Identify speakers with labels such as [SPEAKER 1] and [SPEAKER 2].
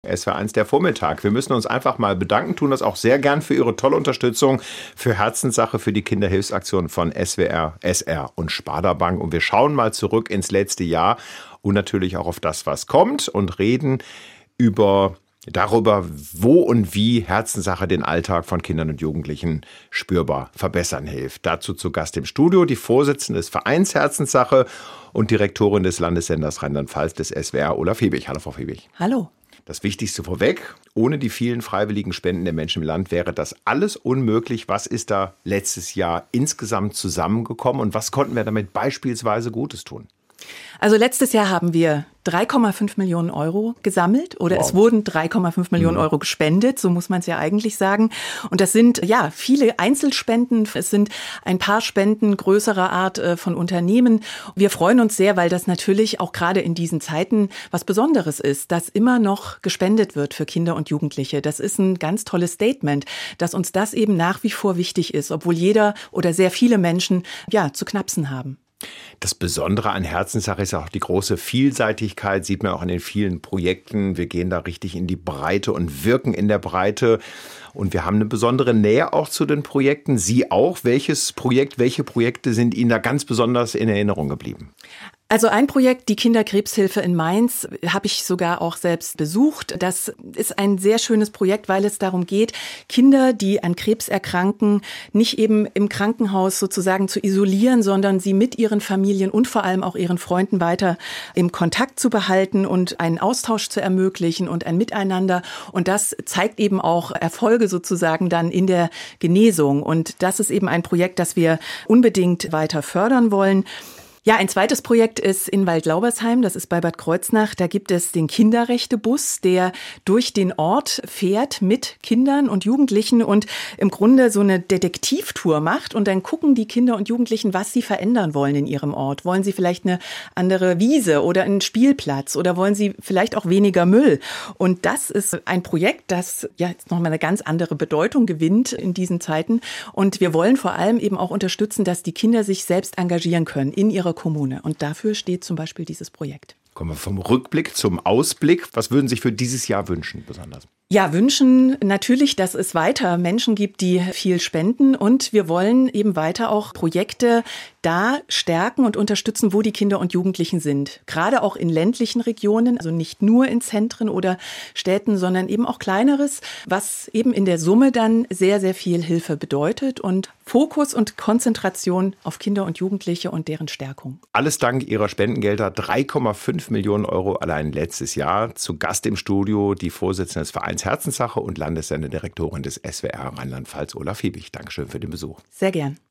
[SPEAKER 1] SWR1 der Vormittag. Wir müssen uns einfach mal bedanken, tun das auch sehr gern für Ihre tolle Unterstützung für Herzenssache für die Kinderhilfsaktion von SWR, SR und Sparda Bank. Und wir schauen mal zurück ins letzte Jahr und natürlich auch auf das, was kommt und reden darüber, wo und wie Herzenssache den Alltag von Kindern und Jugendlichen spürbar verbessern hilft. Dazu zu Gast im Studio die Vorsitzende des Vereins Herzenssache und Direktorin des Landessenders Rheinland-Pfalz des SWR, Ulla Fiebig. Hallo, Frau Fiebig.
[SPEAKER 2] Hallo.
[SPEAKER 1] Das Wichtigste vorweg, ohne die vielen freiwilligen Spenden der Menschen im Land wäre das alles unmöglich. Was ist da letztes Jahr insgesamt zusammengekommen und was konnten wir damit beispielsweise Gutes tun?
[SPEAKER 2] Also letztes Jahr haben wir 3,5 Millionen Euro gesammelt oder Es wurden 3,5 Millionen Euro gespendet, so muss man es ja eigentlich sagen. Und das sind ja viele Einzelspenden, es sind ein paar Spenden größerer Art von Unternehmen. Wir freuen uns sehr, weil das natürlich auch gerade in diesen Zeiten was Besonderes ist, dass immer noch gespendet wird für Kinder und Jugendliche. Das ist ein ganz tolles Statement, dass uns das eben nach wie vor wichtig ist, obwohl jeder oder sehr viele Menschen ja zu knapsen haben.
[SPEAKER 1] Das Besondere an Herzenssache ist auch die große Vielseitigkeit, sieht man auch in den vielen Projekten. Wir gehen da richtig in die Breite und wirken in der Breite. Und wir haben eine besondere Nähe auch zu den Projekten. Sie auch. Welche Projekte sind Ihnen da ganz besonders in Erinnerung geblieben?
[SPEAKER 2] Also ein Projekt, die Kinderkrebshilfe in Mainz, habe ich sogar auch selbst besucht. Das ist ein sehr schönes Projekt, weil es darum geht, Kinder, die an Krebs erkranken, nicht eben im Krankenhaus sozusagen zu isolieren, sondern sie mit ihren Familien und vor allem auch ihren Freunden weiter im Kontakt zu behalten und einen Austausch zu ermöglichen und ein Miteinander. Und das zeigt eben auch Erfolge sozusagen dann in der Genesung. Und das ist eben ein Projekt, das wir unbedingt weiter fördern wollen. Ja, ein zweites Projekt ist in Waldlaubersheim, das ist bei Bad Kreuznach. Da gibt es den Kinderrechtebus, der durch den Ort fährt mit Kindern und Jugendlichen und im Grunde so eine Detektivtour macht. Und dann gucken die Kinder und Jugendlichen, was sie verändern wollen in ihrem Ort. Wollen sie vielleicht eine andere Wiese oder einen Spielplatz oder wollen sie vielleicht auch weniger Müll? Und das ist ein Projekt, das ja jetzt nochmal eine ganz andere Bedeutung gewinnt in diesen Zeiten. Und wir wollen vor allem eben auch unterstützen, dass die Kinder sich selbst engagieren können in ihrer Kommune. Und dafür steht zum Beispiel dieses Projekt.
[SPEAKER 1] Kommen wir vom Rückblick zum Ausblick. Was würden Sie sich für dieses Jahr wünschen besonders?
[SPEAKER 2] Ja, wünschen natürlich, dass es weiter Menschen gibt, die viel spenden. Und wir wollen eben weiter auch Projekte da stärken und unterstützen, wo die Kinder und Jugendlichen sind. Gerade auch in ländlichen Regionen, also nicht nur in Zentren oder Städten, sondern eben auch kleineres, was eben in der Summe dann sehr, sehr viel Hilfe bedeutet und Fokus und Konzentration auf Kinder und Jugendliche und deren Stärkung.
[SPEAKER 1] Alles dank Ihrer Spendengelder, 3,5 Millionen Euro allein letztes Jahr. Zu Gast im Studio die Vorsitzende des Vereins Herzenssache und Landessenderdirektorin des SWR Rheinland-Pfalz, Ulla Fiebig. Dankeschön für den Besuch.
[SPEAKER 2] Sehr gern.